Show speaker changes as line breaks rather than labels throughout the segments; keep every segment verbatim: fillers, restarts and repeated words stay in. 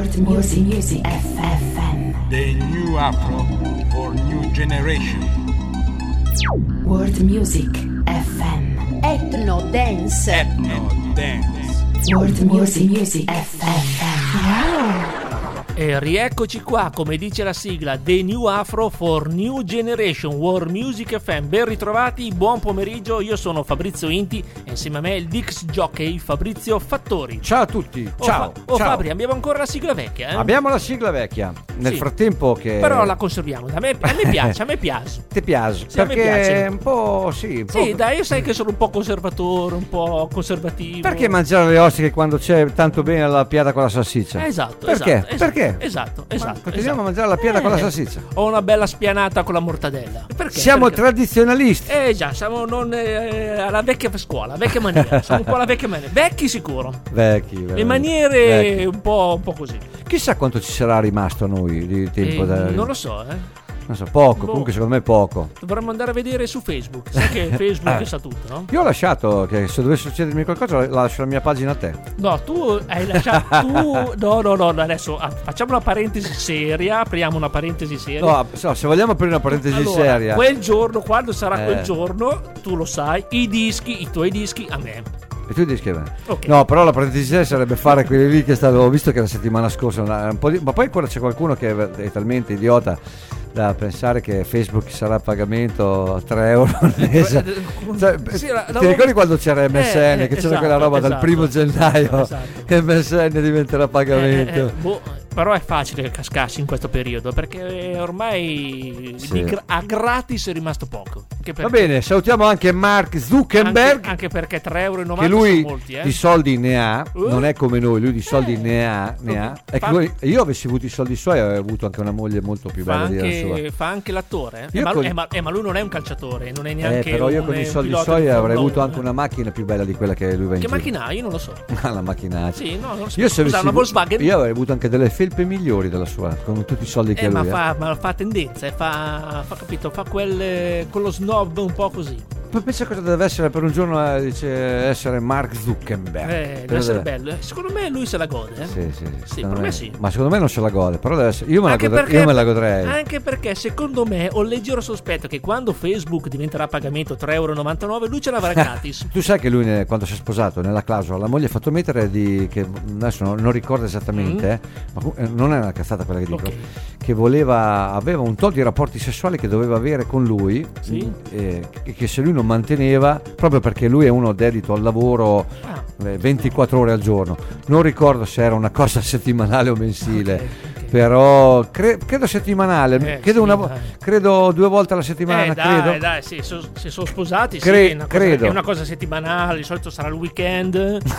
World Music Music F M.
The new Afro for new generation.
World Music F M.
Ethno Dance.
Ethno Dance.
World Music Music F M. Wow.
E rieccoci qua, come dice la sigla, The New Afro for New Generation, World Music F M. Ben ritrovati, buon pomeriggio, io sono Fabrizio Inti e insieme a me il Dix Jockey Fabrizio Fattori.
Ciao a tutti,
Oh,
ciao,
Fa- oh
ciao.
Fabri, abbiamo ancora la sigla vecchia, eh?
Abbiamo la sigla vecchia, nel
Sì.
frattempo che...
Però la conserviamo, a me, a me piace, a me piace.
Ti piace?
Sì, a me
perché
piace.
è un po', sì, un
Sì,
po'...
dai, io sai che sono un po' conservatore, un po' conservativo.
Perché mangiare le ostiche quando c'è tanto bene la piada con la salsiccia?
Esatto,
Perché?
esatto,
Perché?
Esatto, esatto.
Ma
esatto,
continuiamo
esatto.
a mangiare la piada con la
Eh,
salsiccia.
Ho una bella spianata con la mortadella. Perché?
Siamo
Perché?
tradizionalisti.
Eh già, siamo non, eh, alla vecchia scuola, vecchia maniera. Siamo un po' alla vecchia maniera. Vecchi sicuro.
Vecchi,
Le
veramente.
maniere
Vecchi.
un po', un po' così.
Chissà quanto ci sarà rimasto a noi di tempo.
Eh,
da...
non lo so, eh.
Non so, poco,
Boh.
comunque secondo me poco.
Dovremmo andare a vedere su Facebook. Sai che Facebook
Eh.
sa tutto, no?
Io ho lasciato che se dovesse succedermi qualcosa lascio la mia pagina a te.
No, tu hai lasciato. tu, no, no, no, adesso ah, facciamo una parentesi seria. Apriamo una parentesi seria.
No, so, se vogliamo aprire una parentesi
Allora,
seria.
quel giorno, quando sarà
Eh.
quel giorno, tu lo sai, i dischi, i tuoi dischi a me.
E tu dici che bene.
Ok.
No, però la parentesi seria sarebbe fare quelli lì che stavo, ho visto che la settimana scorsa una- un po' di, ma poi ancora c'è qualcuno che è, è talmente idiota da pensare che Facebook sarà a pagamento a tre euro al mese. Cioè,
Sì, la-
ti
l'avevo-
ricordi quando c'era M S N,
Eh,
che
eh,
c'era
esatto,
quella roba dal
esatto.
primo gennaio
Esatto.
che M S N diventerà a pagamento?
Eh, eh, boh, però è facile cascarsi in questo periodo perché ormai
Sì.
di gra- a gratis è rimasto poco. Anche
Va
perché-
bene, salutiamo anche Mark Zuckerberg,
Anche, anche perché tre euro e novanta
che lui
sono molti, eh.
di soldi ne ha,
Uh.
non è come noi, lui di soldi
Eh.
ne ha, ne ha.
Fa-
E che lui- io avessi avuto i soldi suoi avrei avuto anche una moglie molto più
Fa
bella di la
anche,
sua.
fa anche l'attore, eh?
Io
Eh, ma,
con-
eh, ma- eh, ma lui non è un calciatore, non è
Eh,
neanche
però io
un,
con i
eh,
soldi
pilota
suoi
di
avrei
Formula
avuto
uno,
anche
eh.
una macchina più bella di quella che lui va in
Che
giro.
macchina ha? Io non lo so.
Ah, la macchinaccia.
Sì, no, non lo so.
Io se
Scusa,
avessi
una Volkswagen?
Io avrei avuto anche delle felpe migliori della sua, con tutti i soldi che
Eh,
ha
ma
lui. eh.
fa, ma fa tendenza, eh, fa, fa capito, fa quel, quello snob un po' così.
Poi pensa cosa deve essere per un giorno, eh, dice, essere Mark Zuckerberg.
Eh,
Cosa
deve essere
deve-
bello. eh. Secondo me lui se la gode. Eh?
Sì, sì,
Sì,
secondo
per me sì.
Ma secondo me non se la gode, però deve essere... io, me la
Anche
godrei-
perché,
io me la godrei.
anche perché secondo me ho il leggero sospetto che quando Facebook diventerà a pagamento tre euro e novantanove lui ce l'avrà gratis.
Tu sai che lui ne- quando si è sposato nella clausola la moglie ha fatto mettere di che adesso non, non ricordo esattamente,
Mm.
eh, ma comu- eh, non è una cazzata quella che dico,
Ok.
che voleva aveva un tot di rapporti sessuali che doveva avere con lui,
Sì.
mm, e che, che se lui non manteneva, proprio perché lui è uno dedito al lavoro
Ah,
eh, ventiquattro ore al giorno, non ricordo se era una cosa settimanale o mensile,
ok, ok.
però cre- credo settimanale,
Eh,
credo,
sì,
una vo-
dai.
credo due volte alla settimana,
eh, dai,
credo.
dai, sì, so- se sono sposati,
Cre-
sì, è una, cosa,
credo.
è una cosa settimanale. Di solito sarà il weekend,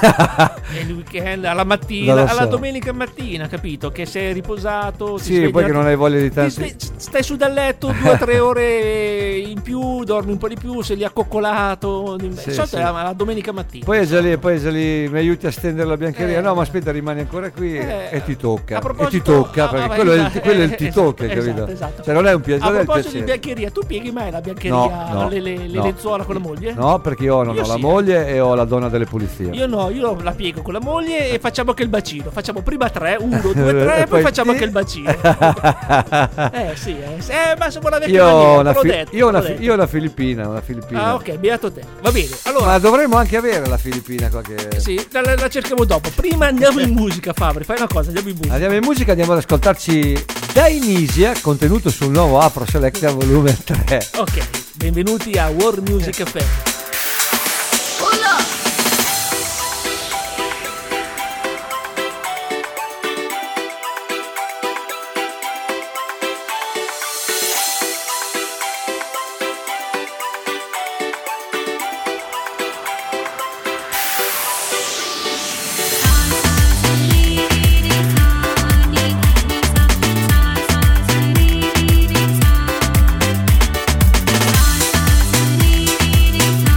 e il weekend alla mattina,
Non lo
alla
so.
domenica mattina, capito? Che sei riposato, ti
Sì,
svegli
poi
la-
che non hai voglia di
ti
tanti.
stai, stai su dal letto due o tre ore in più, dormi un po' di più, sei lì accoccolato. Di
Sì,
solito
sì.
è la, la domenica mattina.
Poi è già lì, poi è già lì, mi aiuti a stendere la biancheria.
Eh.
No, ma aspetta, rimani ancora qui
Eh,
e ti tocca.
a
E ti
proposito-
tocca,
ah,
perché
vabbè,
quello, è il,
esatto,
quello è il
eh,
ti
esatto,
tocca, capito?
esatto, esatto.
Cioè, non è un
A
piacere, è il
proposito di
piacere.
biancheria, tu pieghi mai la biancheria,
No, no,
le, le- le
no.
lenzuola con la moglie?
No, perché io non
Io
ho la
sì,
moglie e ho la donna delle pulizie.
Io no, io la piego con la moglie e facciamo anche il bacino. Facciamo prima tre, uno, due, tre,
E
e poi
poi
facciamo
sì.
anche il bacino. eh sì, eh, sì, eh, ma siamo la vecchia
Io ho
maniera,
una,
te l'ho
fi-
detto,
io ho
te
una
l'ho
fi-
detto.
io ho una filippina, una filippina.
Ah, ok, beato te. Va bene, allora,
Ma dovremmo anche avere la filippina qua che...
sì, la, la- la cerchiamo dopo. Prima andiamo in musica, Fabri, fai una cosa, andiamo in musica.
Andiamo in musica, andiamo ad ascoltarci Dainisia, contenuto sul nuovo Afro Selecta volume tre.
Ok, benvenuti a World Music F M.
Need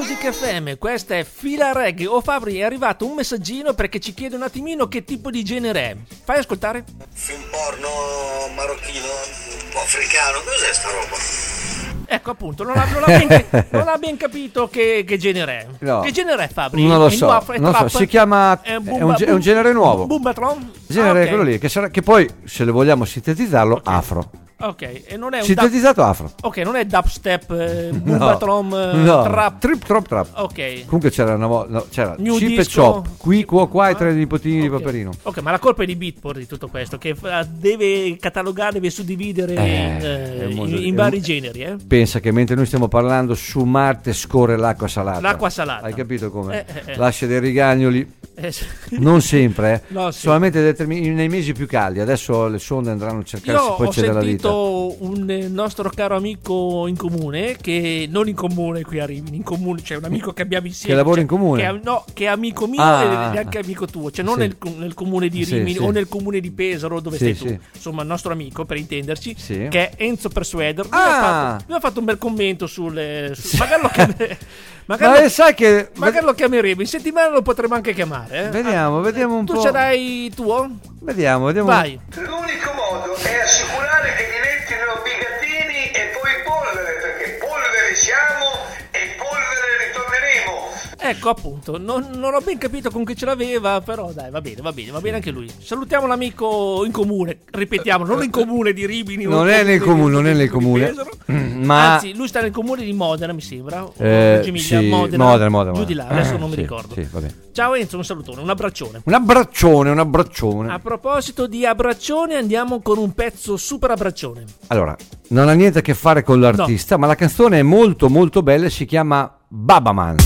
Music F M, questa è Fila Reggae. Oh Fabri, è arrivato un messaggino perché ci chiede un attimino che tipo di genere è. Fai ascoltare?
Film porno marocchino, un po' africano, cos'è sta roba?
Ecco appunto, non ha, non ha, ben, non ha ben capito che, che genere è.
No.
Che genere è Fabri?
Non lo
È
so,
nuovo, è
non
trap?
so, si chiama,
È un,
è un, ge- è un genere nuovo.
Bumbatron?
Genere
Ah, ok.
quello lì, che, sarà, che poi, se le vogliamo sintetizzarlo,
Ok.
afro.
Ok, e non è un
Sintetizzato afro.
dub- Ok, non è dubstep, eh, Bumbatron, eh,
no.
trap.
Trip, trop, trap.
Ok.
Comunque c'era una volta, no, c'era
New
Chip e
disco.
Chop, qui, qua, qua, i tre nipotini di
Ok.
Paperino.
Ok, ma la colpa è di Beatport di tutto questo, che fa- deve catalogare, deve suddividere
Eh,
eh,
è
in,
molto-
in
è
vari
un-
generi, eh?
Pensa che mentre noi stiamo parlando su Marte scorre l'acqua salata.
L'acqua salata.
Hai capito come?
Eh, eh, eh.
Lascia dei rigagnoli.
Eh, sì.
Non sempre, eh.
No, sì.
Solamente determin- nei mesi più caldi. Adesso le sonde andranno a
Io
cercarsi poi
ho
c'è della vita.
sentito un eh, nostro caro amico in comune, che non in comune qui a Rimini, in comune, cioè un amico che abbiamo insieme.
Che lavora
cioè,
in comune?
Che è, no, che è amico mio
Ah,
e
ah,
neanche
ah.
amico tuo, cioè non
Sì.
nel, nel comune di
Sì,
Rimini
sì.
o nel comune di Pesaro dove
Sì,
stai tu.
sì.
Insomma, il nostro amico, per intenderci,
Sì.
che è Enzo Persuader. Lui,
Ah!
ha fatto, lui ha fatto un bel commento sulle... su- magari lo chiameremo...
Ma
Magari,
eh,
lo,
sai che...
magari lo chiameremo, in settimana lo potremo anche chiamare. Eh?
Vediamo,
Ah,
vediamo un
tu
po'.
ce l'hai tuo?
Vediamo, vediamo.
Vai.
L'unico modo è assicurare che diventino bigattini e poi polvere, perché polvere siamo e polvere ritorneremo.
Ecco appunto, non, non ho ben capito con chi ce l'aveva, però dai, va bene, va bene, va bene anche lui. Salutiamo l'amico in comune, ripetiamo, non in comune di Rimini. o
Non
in
è nel
di-
comune, non è
di-
nel
di
comune.
Pesaro.
Ma-
Anzi, lui sta nel comune di Modena, mi sembra. o
Eh,
Reggio Emilia,
sì,
Modena,
Modena, Modena,
giù di là,
Modena.
adesso non mi
Sì,
ricordo.
sì, va bene.
Ciao Enzo, un salutone, un abbraccione.
Un abbraccione, un abbraccione.
A proposito di abbraccione, andiamo con un pezzo super abbraccione.
Allora, non ha niente a che fare con l'artista, ma la canzone è molto molto bella e si chiama Babaman.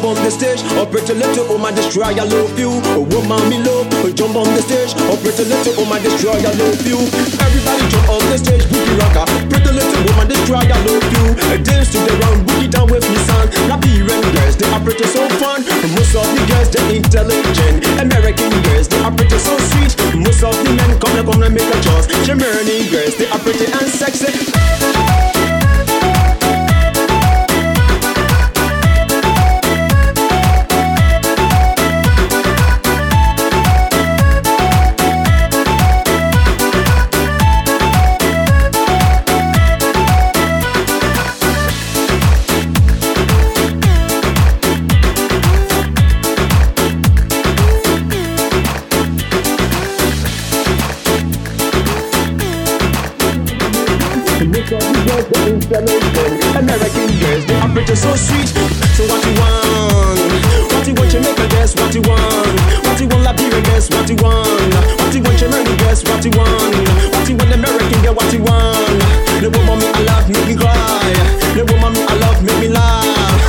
on the stage. Oh, pretty little woman, destroy, I love you. Oh, woman, me love. Oh, jump on the stage. Oh, pretty little woman, destroy, I love you. Everybody jump on the stage, boogie rocker. Pretty little woman, destroy, I love you. Dance to the round, boogie down with me, son. Liberian girls, they are pretty so fun. Most of the girls, they're intelligent. American girls, they are pretty so sweet. Most of the men come and come and make a choice. Germany girls, they are pretty and sexy. American girls, they are pretty so sweet. So what you want? What you want, Jamaica, guess what you want? What you want, Liberia, guess what you want? What you want, Germany, guess what you want? What you want, American girl, what you want? The woman me I love, make me cry. The woman me I love, make me laugh.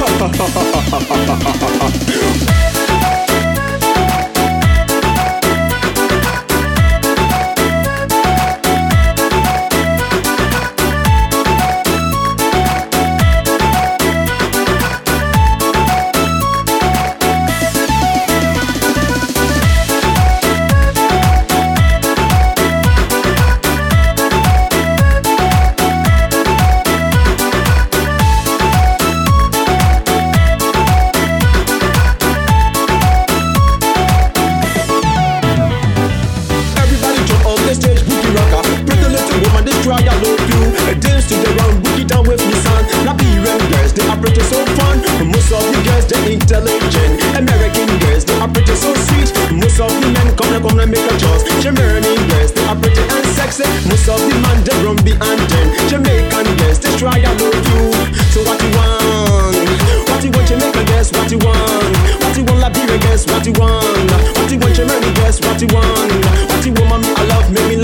Intelligent American girls, they are pretty so sweet. Most of the men come and come and make a choice. Germany girls, they are pretty and sexy. Most of the man they run behind them. Jamaican girls, they try I love you. So what you want? What you want, Jamaica girls? What you want? What you want, Liberia girls? What you want? What you want, Germany girls? What you want? What you want, mommy? I love, make me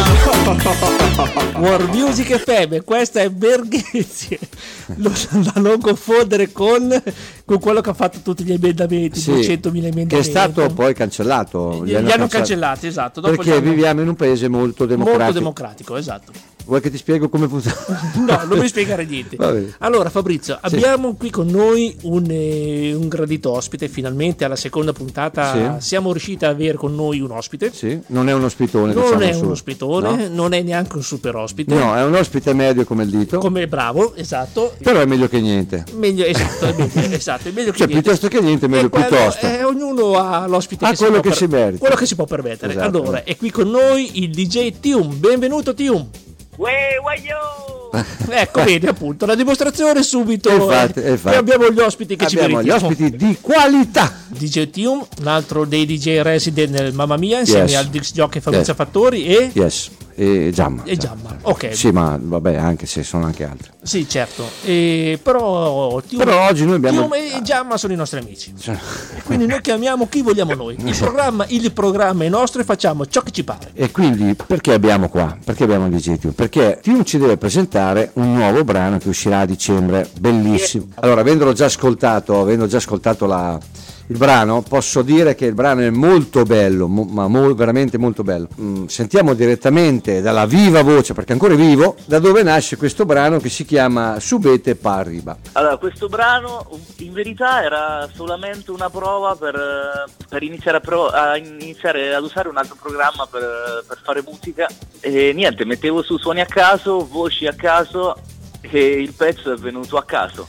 laugh.
War Music F M, questa è Berghezzi. Da non confondere con, con quello che ha fatto tutti gli emendamenti,
sì,
duecentomila emendamenti,
che è stato poi cancellato.
Gli, gli hanno, hanno cancellati, esatto. Dopo
perché hanno... viviamo in un paese molto democratico.
Molto democratico, esatto.
Vuoi che ti spiego come funziona?
No, non mi spiegare niente. Allora Fabrizio, sì, abbiamo qui con noi un, eh, un gradito ospite. Finalmente alla seconda puntata sì, siamo riusciti ad avere con noi un ospite.
Sì, non è un ospitone.
Non
diciamo
è
su.
un ospitone, no, non è neanche un super ospite.
No, è un ospite medio come il dito.
Come bravo, esatto.
Però è meglio che niente.
Meglio, esatto, è meglio, esatto, è meglio che
cioè,
niente.
piuttosto che niente, meglio
quello,
piuttosto.
Eh, ognuno ha l'ospite
ha
che
quello
si
che
per...
si merita.
Quello che si può permettere.
Esatto.
Allora, è qui con noi il D J Tium. Benvenuto Tium.
Uè, uè,
ecco, vedi appunto la dimostrazione subito.
Infatti,
eh,
infatti.
E abbiamo gli ospiti che
abbiamo
ci
meritiamo. Gli ospiti di qualità.
D J Tium, un altro dei D J resident nel Mamma Mia, insieme
yes,
al Dix Jockey Fabrizio
yes,
Fattori e
yes, e Jamma.
E Jamma, ok.
Sì, ma vabbè, anche se sono anche altri.
Sì, certo. E però Tium,
però oggi noi abbiamo
Tium e Jamma sono i nostri amici. Cioè. E quindi noi chiamiamo chi vogliamo noi. Il programma, il programma è nostro e facciamo ciò che ci pare.
E quindi perché abbiamo qua? Perché abbiamo il D J Tium? Perché Tium ci deve presentare un nuovo brano che uscirà a dicembre, bellissimo. Allora, avendolo già ascoltato, avendo già ascoltato la, il brano, posso dire che il brano è molto bello, mo, ma mo, veramente molto bello. Mm, sentiamo direttamente dalla viva voce, perché ancora è vivo, da dove nasce questo brano che si chiama Subete pa arriba.
Allora, questo brano in verità era solamente una prova per, per iniziare, a pro, a iniziare ad usare un altro programma per, per fare musica e niente, mettevo su suoni a caso, voci a caso e il pezzo è venuto a caso.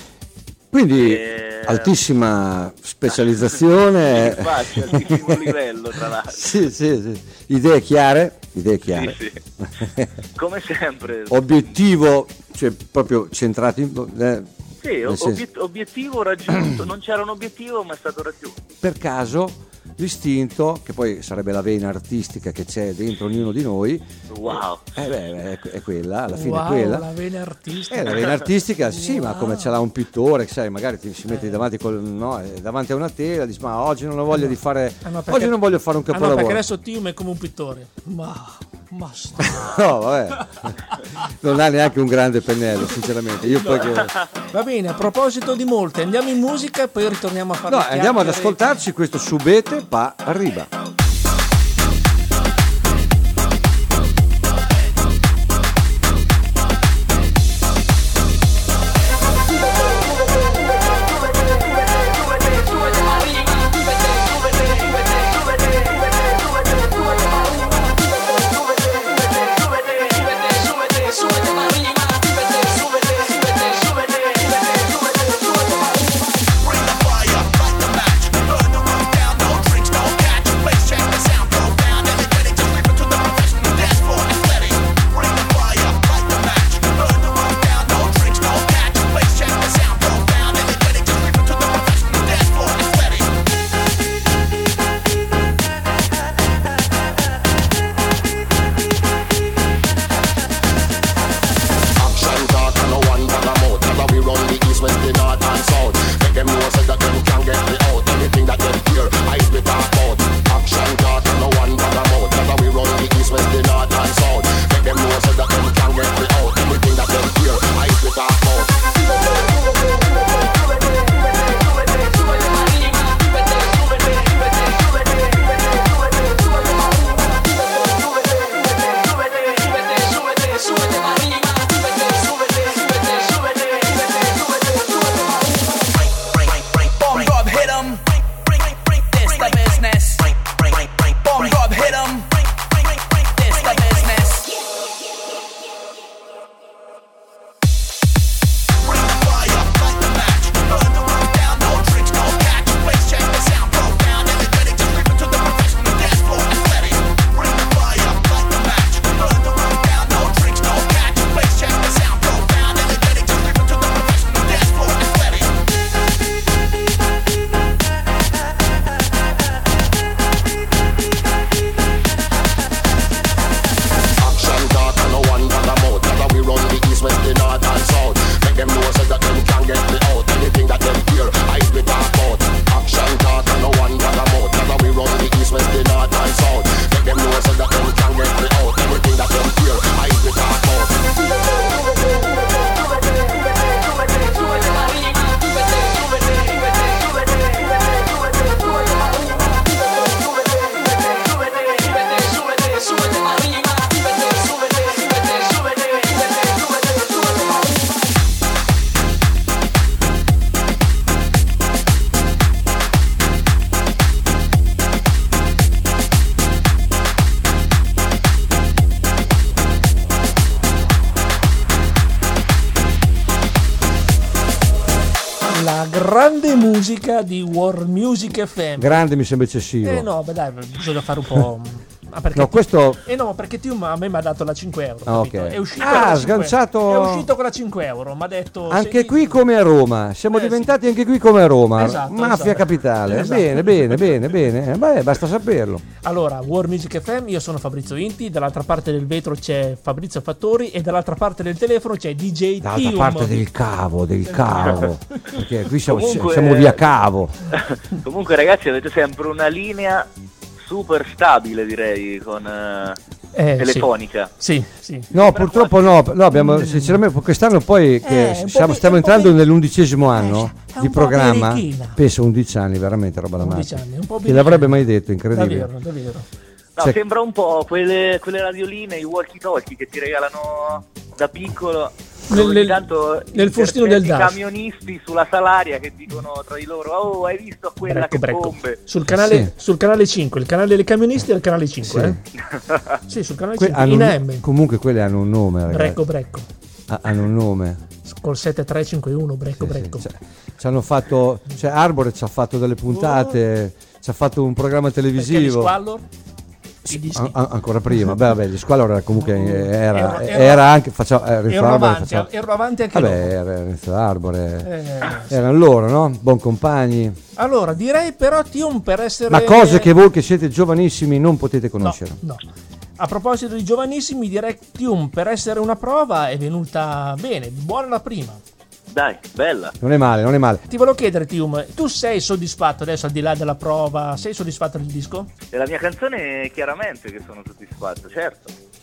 Quindi
e...
altissima specializzazione.
Infatti, altissimo livello tra l'altro.
Sì, sì, sì. Idee chiare, idee chiare.
Sì, sì. Come sempre.
Obiettivo, cioè proprio centrato in... Eh,
sì, obiet- obiettivo raggiunto, non c'era un obiettivo ma è stato raggiunto.
Per caso l'istinto, che poi sarebbe la vena artistica che c'è dentro ognuno di noi,
wow,
eh beh, è, è quella, alla fine
wow,
è quella.
La vena artistica.
Eh, la vena artistica, sì,
wow,
ma come ce l'ha un pittore, che sai, magari ti si mette eh. davanti, col, no, davanti a una tela, dici, ma oggi non ho voglia eh no. di fare, eh no, perché, oggi non voglio fare un capolavoro.
Eh no, perché adesso Tium è come un pittore. Ma... Ma sta-
No, vabbè. Non ha neanche un grande pennello, sinceramente. Io poi che...
Va bene, a proposito di molte, andiamo in musica e poi ritorniamo a fare
No,
le
andiamo ad
chiacchiere.
ascoltarci questo Subete pa arriba.
Grande musica di War Music F M.
Grande mi sembra eccessivo.
Eh no, beh dai, bisogna fare un po'. Ah, perché
No, questo-
Eh no, perché Tium a me mi ha dato la cinque euro.
Ah,
capito?
ok.
È uscito
Ah,
con la
sganciato-
cinque euro. È uscito con la cinque euro. Mi ha detto.
Anche
senti-
qui come a Roma, siamo
Eh,
diventati anche qui come a Roma,
Esatto,
mafia
esatto.
capitale.
Esatto.
Bene, bene, bene, bene. Eh, beh, basta saperlo.
Allora, War Music F M, io sono Fabrizio Inti, dall'altra parte del vetro c'è Fabrizio Fattori e dall'altra parte del telefono c'è D J
Dall'altra
Tium.
parte del cavo, del cavo. Perché qui siamo,
Comunque-
siamo via cavo.
Comunque ragazzi avete sempre una linea super stabile, direi, con eh,
Eh,
telefonica.
Sì, sì.
No, purtroppo no, no abbiamo, sinceramente quest'anno poi che
Eh, un po'
siamo,
pi-
stiamo
un po'
entrando
pi-
nell'undicesimo anno
è un
di
po'
programma,
birichina.
penso undici anni, veramente roba da
undici
matti.
anni, un po'
Chi l'avrebbe
birichina.
mai detto, incredibile.
Davvero, davvero.
No,
Cioè-
sembra un po' quelle, quelle radioline, i walkie talkie che ti regalano da piccolo.
Nel-
Ogni
nel-
tanto
nel
i
fustino del
perfetti
dash.
camionisti sulla Salaria che dicono tra di loro: oh, hai visto quella
Brecco,
che
brecco.
bombe?
Sul canale,
Sì.
sul canale cinque, il canale dei camionisti è il canale cinque,
Sì.
eh? Sì, sul canale
Que-
cinque,
hanno
in
un-
A M.
comunque quelli hanno un nome, ragazzi.
Brecco, brecco.
Ha- hanno un nome.
Col sette tre cinque uno, brecco,
Sì, sì.
brecco.
Cioè, ci hanno fatto, cioè Arbore ci ha fatto delle puntate, ci ha fatto un programma
Perché gli
televisivo.
Squallor? I dischi.
An- an- ancora prima, beh, vabbè, gli Squallor comunque era,
Ero- ero-
era anche facciamo, eh, Renzo
Ero
Arbore
avanti,
facciamo-
ero avanti anche
vabbè,
loro.
era Renzo Arbore,
Eh,
erano loro, no? Buon compagni,
Allora, direi però, Tium, per essere...
ma cose che voi che siete giovanissimi non potete
No,
conoscere.
no. A proposito di giovanissimi, direi che Tium, per essere una prova, è venuta bene, buona la prima.
Dai, bella.
Non è male, non è male.
Ti volevo chiedere, Tium, tu sei soddisfatto adesso, al di là della prova, sei soddisfatto del disco?
E la mia canzone chiaramente che sono soddisfatto, certo.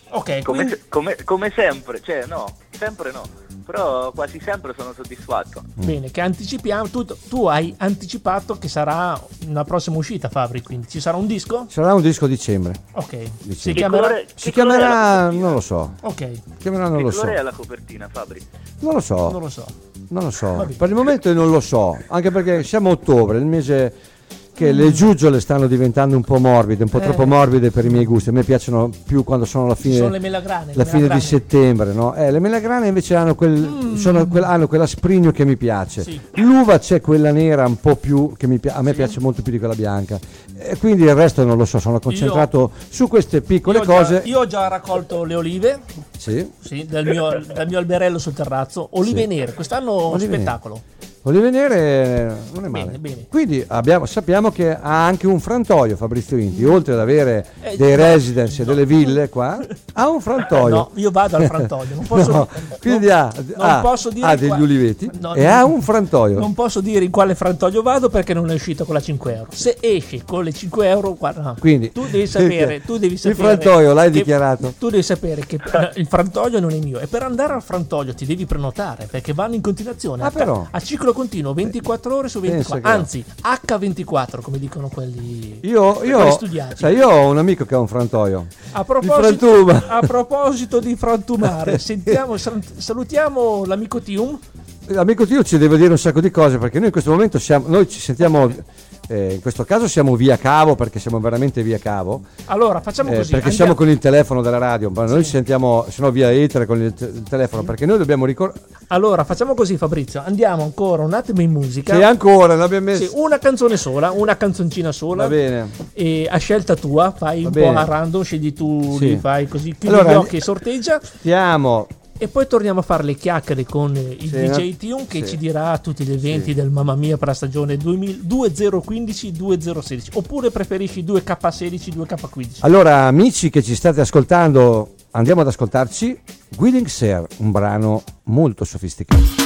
Ok,
Come,
quindi...
se- come, come sempre, cioè no, sempre no, però quasi sempre sono soddisfatto.
Bene, che anticipiamo, tu, tu hai anticipato che sarà una prossima uscita, Fabri, quindi ci sarà un disco?
Sarà un disco a dicembre.
Ok, si
Che
chiamerà...
colore-
Si
che colore è la
chiamerà,
copertina?
non lo so.
Ok,
Chiamerà, non
Che
lo so.
colore è la copertina, Fabri?
Non lo so.
non lo so.
Non lo so.
Vabbè.
Per il momento non lo so, anche perché siamo a ottobre, il mese che le giuggiole stanno diventando un po' morbide, un po'
Eh.
troppo morbide per i miei gusti. A me piacciono più quando sono alla
Ci
fine,
sono le melagrane.
la
le
fine di
melagrane.
settembre, no? Eh, le melagrane invece hanno quel, sono quel- hanno quell'asprigno che mi piace.
Sì.
L'uva c'è quella nera un po' più che mi pia- a me
Sì.
piace molto più di quella bianca. E quindi il resto non lo so, sono concentrato su queste piccole
Io ho già-
cose.
io ho già raccolto le olive,
Sì.
sì, dal, mio, dal mio alberello sul terrazzo, olive
Sì.
nere, quest'anno
Olive nere.
spettacolo.
Olive nere non è male.
Bene, bene.
Quindi abbiamo- sappiamo che ha anche un frantoio Fabrizio Inti, oltre ad avere
Eh,
dei
no,
residence e
no.
delle ville qua, ha un frantoio.
No, io vado al frantoio, non posso,
No, quindi
non-
ha,
non
ha-
posso dire
ha
qua-
degli uliveti
No,
e
non-
ha un frantoio.
Non posso dire in quale frantoio vado perché non è uscito con la cinque euro. Se esce con le cinque euro, guarda, no.
Quindi
tu devi sapere, tu devi
il
sapere
frantoio l'hai
che-
dichiarato.
Tu devi sapere che eh, il frantoio non è mio e per andare al frantoio ti devi prenotare perché vanno in continuazione
Ah,
a,
però.
a ciclo continuo ventiquattro ore su
Pensa
ventiquattro,
che no.
anzi acca ventiquattro come dicono quelli
Io,
quelli
io,
studiati.
sai, io ho un amico che ha un frantoio.
A
Di
proposito,
frantuma.
a proposito di frantumare, sentiamo, sal- salutiamo l'amico Tium.
L'amico Tio ci deve dire un sacco di cose perché noi in questo momento siamo, noi ci sentiamo, eh, in questo caso siamo via cavo perché siamo veramente via cavo.
Allora facciamo
Eh,
così.
perché
andiamo-
siamo con il telefono della radio, ma noi ci sentiamo, se no via etere con il, te- il telefono, perché noi dobbiamo ricordare.
Allora facciamo così, Fabrizio. Andiamo ancora un attimo in musica.
Sì, ancora, l'abbiamo messo.
Sì, una canzone sola, una canzoncina sola.
Va bene.
E a scelta tua, fai
Va
un
bene.
po' a random, scegli tu,
Sì.
li fai così, chiudi
Allora,
gli occhi e sorteggia.
Stiamo.
E poi torniamo a fare le chiacchiere con il
Sì,
D J
no?
Tium che
Sì.
ci dirà tutti gli eventi
Sì.
del Mamma Mia per la stagione duemila duemilaquindici duemilasedici. Oppure preferisci due K sedici, due K quindici?
Allora, amici che ci state ascoltando, andiamo ad ascoltarci Guiding Sir, un brano molto sofisticato.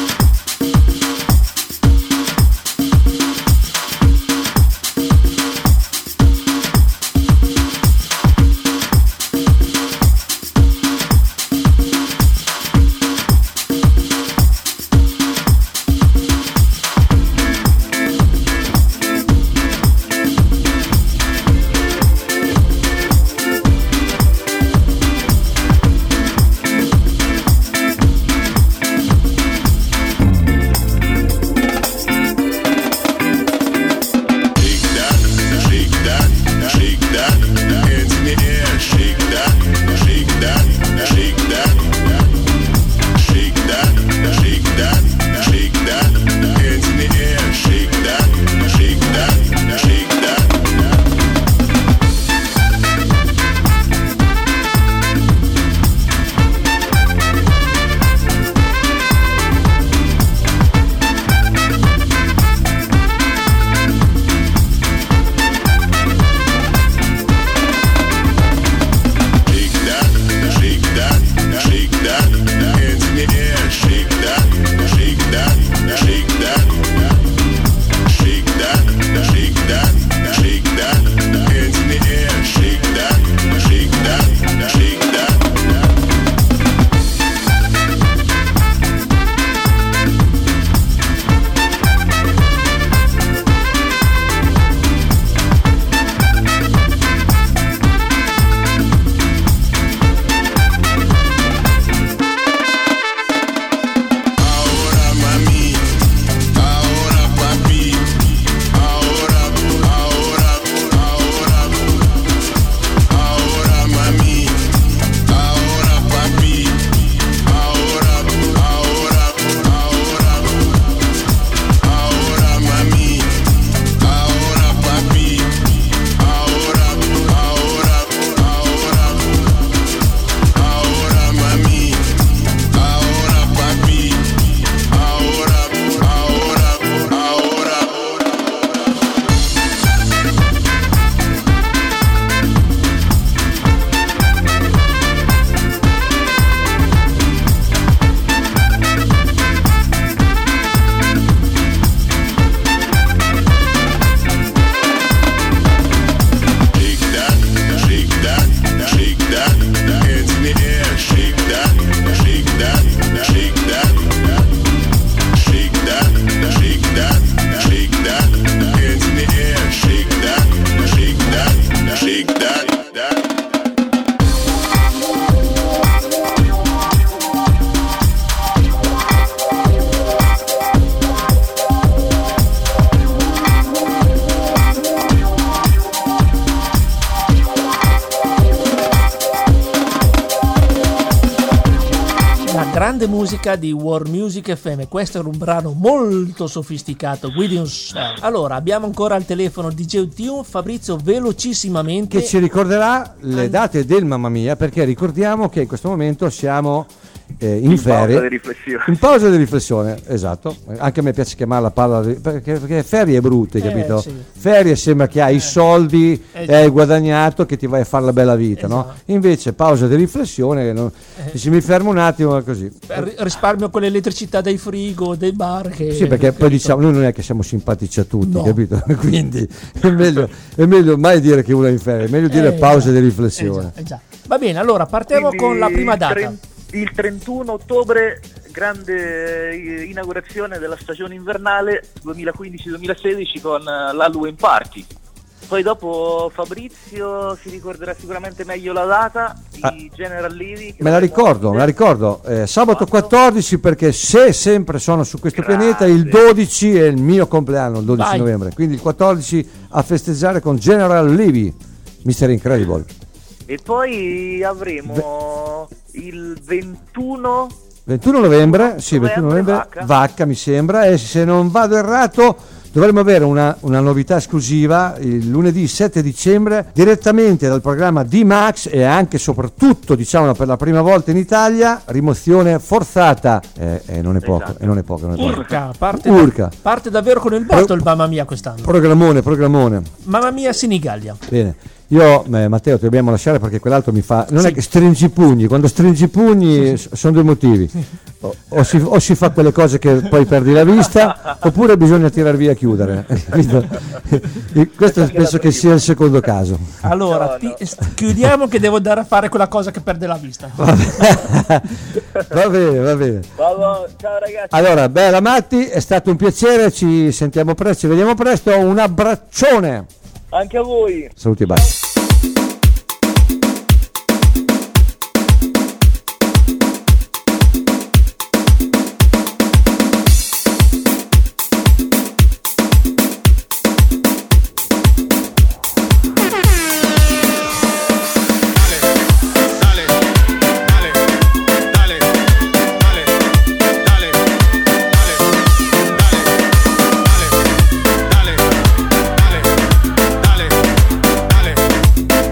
grande musica di World Music F M. Questo era un brano molto sofisticato, Gideon Shell. Allora, abbiamo ancora al telefono D J Tune, Fabrizio, velocissimamente,
che ci ricorderà le date del Mamma Mia, perché ricordiamo che in questo momento siamo eh, in, in ferie,
pausa di riflessione.
in pausa di riflessione, esatto. Anche a me piace chiamarla palla di, perché, perché ferie brutte,
Eh,
capito?
sì.
Ferie sembra che hai i soldi
Eh,
e hai guadagnato, che ti vai a fare la bella vita, no?
Esatto.
Invece pausa di riflessione, che non,
Eh.
dici, mi fermo un attimo così.
Per risparmio con l'elettricità dei frigo, dei bar. Che,
Sì, perché poi
capito?
diciamo, noi non è che siamo simpatici a tutti,
No.
capito? Quindi è meglio, è meglio mai dire che uno è in ferie, è meglio dire
Eh,
pausa
già.
di riflessione.
Eh già, eh già. Va bene, allora partiamo
Quindi
con la prima
il
data.
tre- Il trentuno ottobre, grande eh, inaugurazione della stagione invernale duemilaquindici duemilasedici con eh, l'Halloween Party. Poi dopo Fabrizio si ricorderà sicuramente meglio la data,
Ah.
i General Levy. che
Me la
dovremo
ricordo, me la
vedere.
ricordo. Eh, sabato
Quattro.
quattordici, perché se sempre sono su questo
Grande.
pianeta, il dodici è il mio compleanno, il dodici
Vai.
novembre. Quindi il quattordici a festeggiare con General Levy, mister Incredible.
E poi avremo il ventuno
ventuno novembre, sì, ventuno novembre,
Vacca.
Vacca mi sembra, e se non vado errato dovremmo avere una, una novità esclusiva il lunedì sette dicembre direttamente dal programma D-Max, e anche e soprattutto, diciamo, per la prima volta in Italia, rimozione forzata, e eh, eh, non è poco,
Esatto.
e non è poco, non è poco.
Urca, parte,
Urca.
Da, parte davvero con il botto
Pro-
il Mamma Mia quest'anno.
Programmone, programmone.
Mamma Mia Senigallia.
Bene. Io, eh, Matteo, ti dobbiamo lasciare perché quell'altro mi fa. Non
Sì.
è che stringi i pugni, quando stringi i pugni s- sono due motivi. O, o, si, o si fa quelle cose che poi perdi la vista, oppure bisogna tirar via e chiudere. Capito? E questo penso che sia il secondo caso.
Allora,
No,
ti- chiudiamo che devo andare a fare quella cosa che perde la vista.
Va bene, va bene.
Ciao, ciao ragazzi.
Allora, bella Matti, è stato un piacere, ci sentiamo presto, ci vediamo presto, un abbraccione.
Anche a voi.
Saluti e baci.
Dale, dale, dale, dale, dale, dale,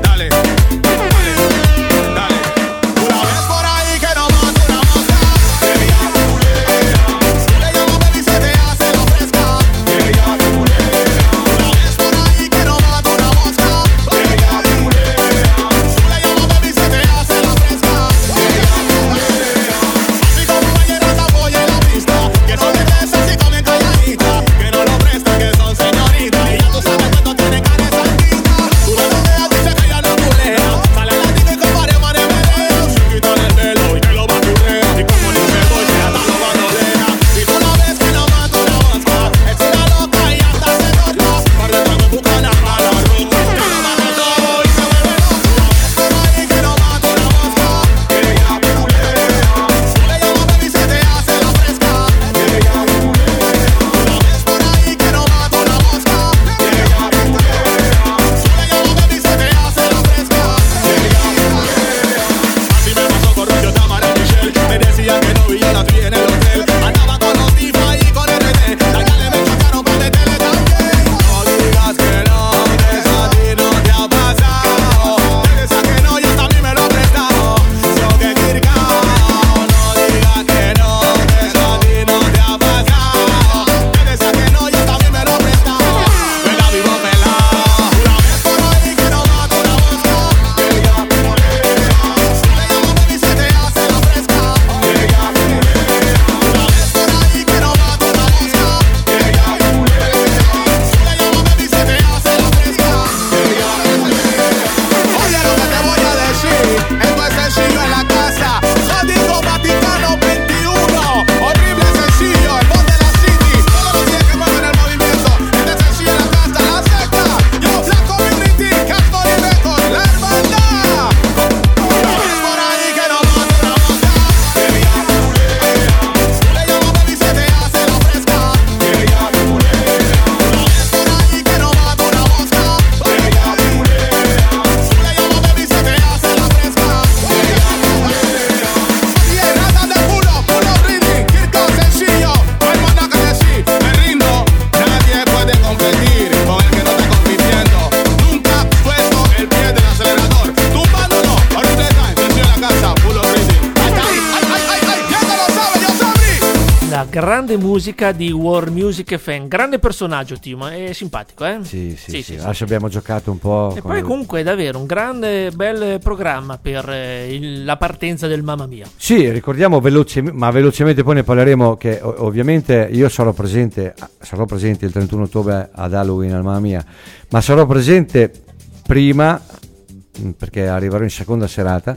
grande musica di World Music F M. Grande personaggio, Timo, è simpatico, eh?
Sì, sì,
Sì,
sì.
sì,
Adesso abbiamo giocato un po'.
E
con
poi
il-
comunque è davvero un grande bel programma per eh, il- la partenza del Mamma Mia.
Sì, ricordiamo veloce, ma velocemente poi ne parleremo, che o- ovviamente io sarò presente, sarò presente il trentuno ottobre ad Halloween al Mamma Mia, ma sarò presente prima, mh, perché arriverò in seconda serata,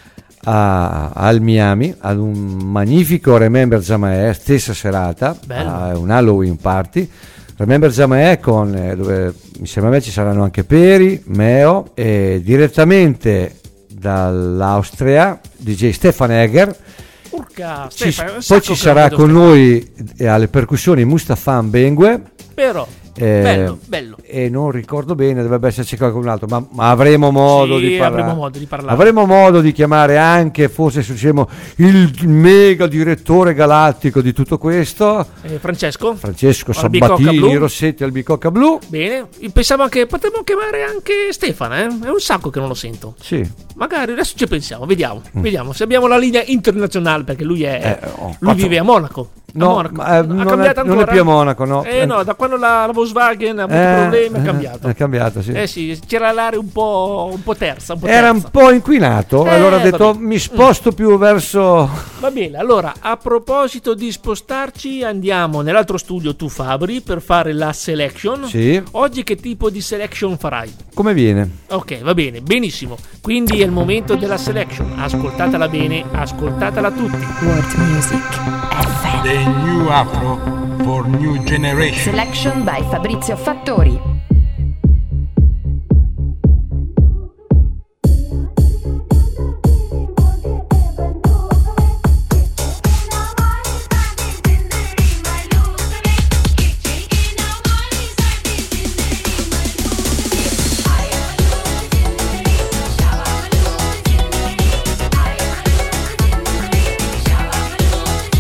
a- al Miami, ad un magnifico Remember Zamaè, stessa serata,
Bello.
a un Halloween party. Remember Zamaè con, eh, dove insieme a me ci saranno anche Peri, Meo, e direttamente dall'Austria D J Stefan Egger.
Urca,
Ci-
Stefano, è un
poi
sacco
ci
che
sarà
non vedo
con
Stefano.
noi eh, alle percussioni Mustafan Bengue,
Però,
eh,
bello, bello.
e non ricordo bene, dovrebbe esserci qualcun altro, ma, ma avremo modo
Sì,
di parlare.
avremo modo di parlare.
Avremo modo di chiamare anche, forse se diciamo, il mega direttore galattico di tutto questo,
Eh, Francesco?
Francesco
Albicocca
Sabatini
Blu.
Rossetti Albicocca Blu.
Bene, pensavo anche, potremmo chiamare anche Stefano, eh? È un sacco che non lo sento.
Sì.
Magari adesso ci pensiamo, vediamo, vediamo se abbiamo la linea internazionale, perché lui è
Mm. Eh, oh,
lui
cazzo.
vive a Monaco. A
No,
Monaco.
ma, eh,
Ha
non, è,
cambiato
non è
ancora?
più a Monaco, no.
Eh no, da quando la, la Volkswagen ha avuto
Eh,
problemi è
eh,
cambiato.
È cambiato, sì.
Eh sì, c'era l'area un po', un po' terza, un po'
Era un
terza.
po' inquinato,
Eh,
allora ho
va
detto
bene.
mi sposto più verso...
Va bene, allora a proposito di spostarci, andiamo nell'altro studio tu Fabri per fare la selection.
Sì.
Oggi che tipo di selection farai?
Come viene?
Ok, va bene, benissimo. Quindi è il momento della selection. Ascoltatela bene, ascoltatela tutti.
World Music F M.
The new Afro for new generation.
Selection by Fabrizio Fattori.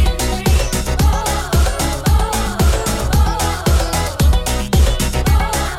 Oh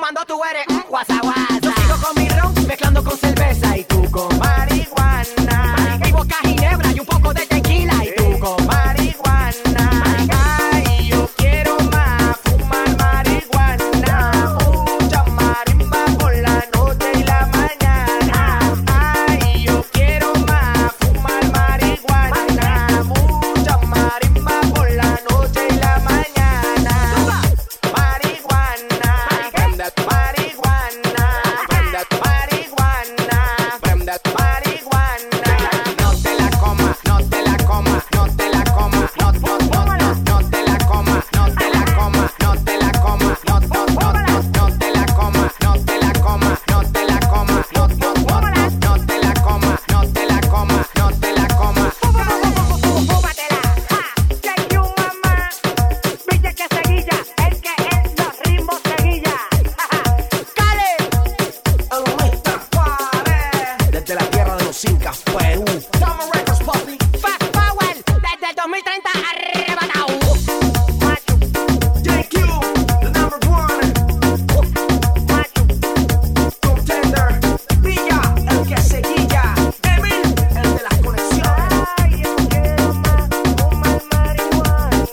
fumando, tú eres mm, guasa guasa. Yo sigo con mi ron, mezclando con cerveza y tú con marihuana. Y boca ginebra y un poco de tequila y tú con marihuana. Ay, yo quiero más fumar marihuana. Mucha marimba por la noche y la mañana. Ay, yo quiero más fumar marihuana. Mucha marimba por la noche y la mañana. Marihuana, marihuana, marihuana, marihuana. No te la coma, no te la coma, no te la coma, no, no, no, no, no te la coma, no te la coma, no te la coma, no, no, no, no, no te la coma, no te la coma, no te la coma, no, no, no, no, no te la coma, no te la coma, no te la coma. Fúmatela, ja, que you mamá, viste que seguilla, el que es los ritmos seguilla. Cale, el mister Juárez, desde la tierra de los incas, Perú. Summer Records, papi. Fast Power, desde el dos mil treinta arrebatado. Macho, J Q, the number one. Macho, Contender, Villa, el que seguilla. Emil, el de las conexiones. Ay, yo quiero más fumar marihuana.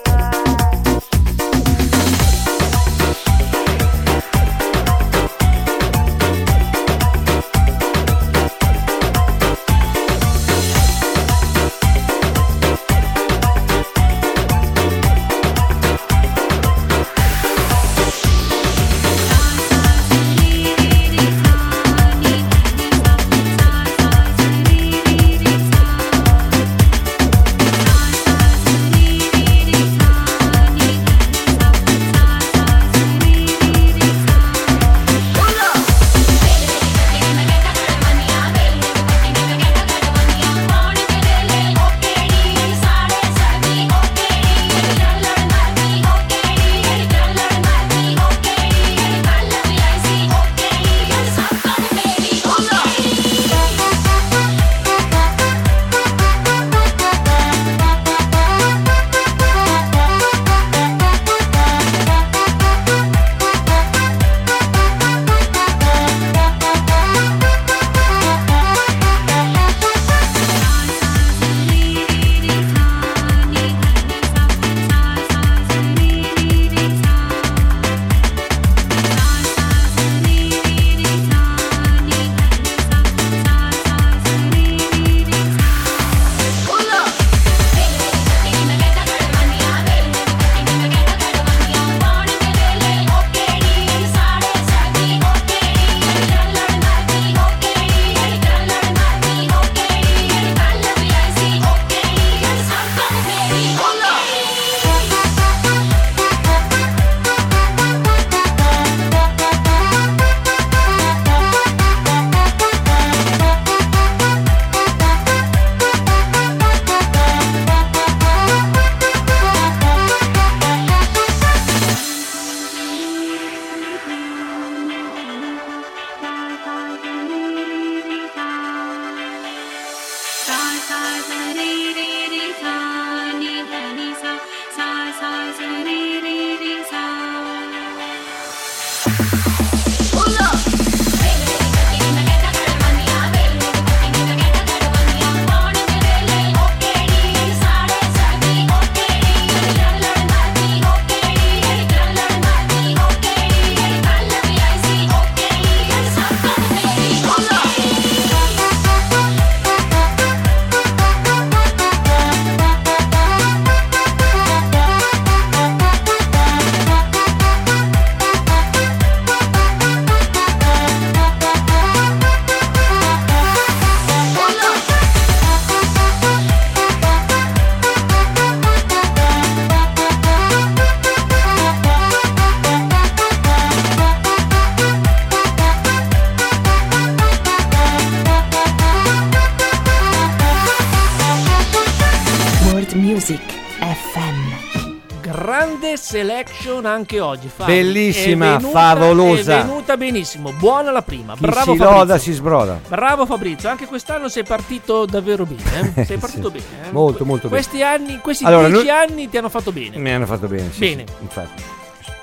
Music F M.
Grande selection anche oggi, Fabio.
Bellissima,
È venuta-
favolosa.
È venuta benissimo, buona la prima.
Chi
Bravo
si
Fabrizio.
loda si sbroda.
Bravo Fabrizio, anche quest'anno sei partito davvero bene, eh? Sei partito
Sì.
bene. eh?
Molto, molto bene.
Questi anni, questi
Allora,
dieci
noi-
anni ti hanno fatto bene.
Mi hanno fatto bene, sì,
Bene.
sì, infatti.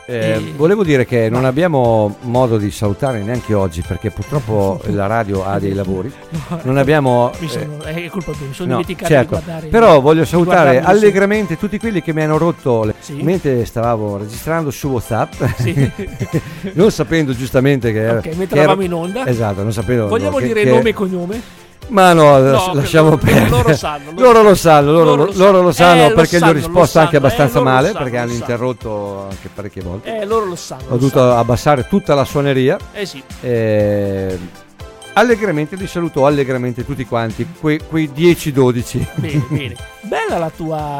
Eh,
E-
volevo dire che non abbiamo modo di salutare neanche oggi perché purtroppo la radio ha dei lavori. Non abbiamo.
Mi sono,
eh,
è colpa mia, mi sono
no,
dimenticato
certo.
di guardare.
Però voglio
di
salutare
guardarmi su-
allegramente tutti quelli che mi hanno rotto le...
Sì.
mentre stavamo registrando su WhatsApp,
Sì.
non sapendo giustamente che era.
Ok, mentre
che era-
eravamo in onda.
Esatto, non sapevo.
Vogliamo
che-
dire
che-
nome e cognome?
Ma no,
No,
lasciamo
loro-
perdere.
loro sanno, loro
loro lo sanno, loro,
loro
lo-
lo
loro lo
sanno.
sanno
Eh, lo
perché gli ho
sanno,
risposto
lo
anche
sanno,
abbastanza
eh, loro lo
male
sanno,
perché
lo
hanno
sanno.
interrotto anche parecchie volte.
Eh, loro lo sanno.
Ho
lo
dovuto
sanno.
abbassare tutta la suoneria.
Eh sì.
Eh, allegramente li saluto allegramente tutti quanti, quei, quei dieci dodici.
Bene, bene. Bella la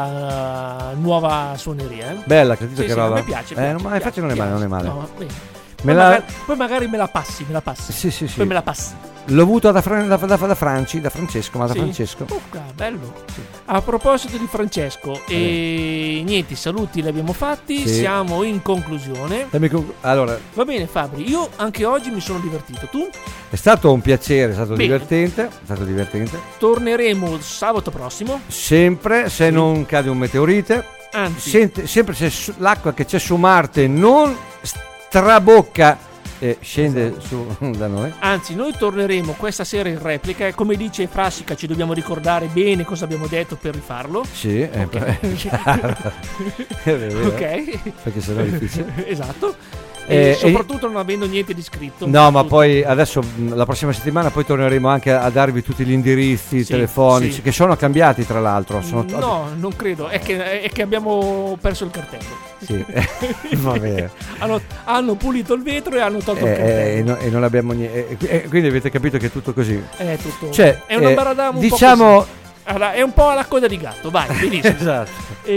tua uh, nuova suoneria, eh?
Bella, capito
Sì,
che
sì,
roba?
a me piace.
Eh,
piace,
no, ma
piace,
infatti non è male, non è male.
No, bene.
Me
poi,
la-
magari, poi magari me la passi, me la passi.
Sì, sì, sì.
Poi me la passi.
L'ho avuto da, Fran- da, da, da Franci, da Francesco, ma da
Sì?
Francesco.
Oh, ca- bello. A proposito di Francesco, e niente, i saluti li abbiamo fatti,
Sì.
siamo in conclusione.
Dammi con- Allora,
Va bene Fabri, io anche oggi mi sono divertito, tu?
è stato un piacere, è stato
Bene.
divertente, è stato divertente.
Torneremo sabato prossimo,
Sempre, se
Sì.
non cade un meteorite,
anzi,
sente- sempre se su- l'acqua che c'è su Marte non strabocca e scende su da noi.
anzi noi torneremo questa sera in replica e come dice Frassica ci dobbiamo ricordare bene cosa abbiamo detto per rifarlo.
Sì, è,
Ok.
è chiaro. È vero,
Ok,
perché sennò è difficile.
esatto.
Eh,
E soprattutto non avendo niente di scritto.
No, ma
Tutto.
poi adesso mh, la prossima settimana poi torneremo anche a darvi tutti gli indirizzi
Sì,
telefonici
sì.
che sono cambiati tra l'altro. Sono
No, non credo, è che, è che abbiamo perso il cartello.
Sì, va bene.
hanno, hanno pulito il vetro e hanno tolto
Eh,
il
eh,
cartello.
e, no- e non abbiamo niente. quindi avete capito che è tutto così.
È tutto.
Cioè,
è una
eh,
baradama un
diciamo.
po' così. Allora, è un po' alla coda di gatto, vai, benissimo.
Esatto.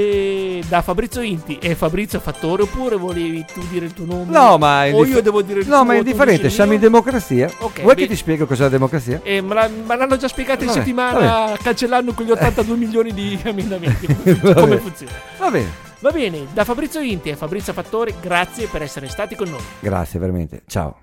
E da Fabrizio Inti e Fabrizio Fattore, oppure volevi tu dire il tuo nome?
No, ma è
o
indif-
io devo dire il
No,
tuo,
ma è
tu
indifferente,
dici il
siamo in
mio?
democrazia.
Ok,
Vuoi che
bene.
ti spiego cos'è la democrazia?
Eh, me, la- me l'hanno già spiegato in
Vabbè,
settimana
vabbè.
cancellando quegli ottantadue milioni di emendamenti.
Vabbè.
Come funziona?
Va bene.
Va bene, da Fabrizio Inti e Fabrizio Fattore, grazie per essere stati con noi.
Grazie veramente. Ciao.